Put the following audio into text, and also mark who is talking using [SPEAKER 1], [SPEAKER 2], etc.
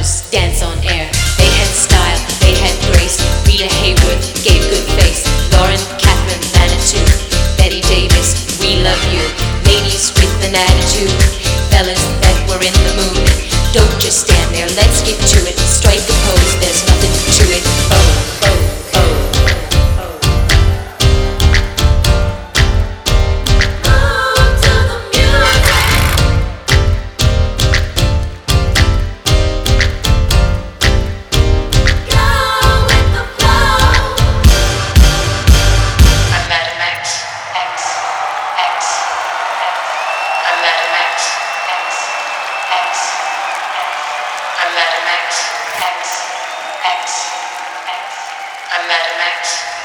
[SPEAKER 1] loose, dance on air. They had style, they had grace. Rita Hayworth gave good face. Lauren, Catherine, Manitou, Betty Davis, we love you. Ladies with an attitude, fellas that were in the mood. Don't just stand there, let's get to it. Strike a pose, there's nothing to it. Oh, oh, oh. Move to the music. Go with the flow. I'm Madam X, X, X, X. I'm Madam X, X, X, X. I'm Madam X, X, X, X. I'm Madam X.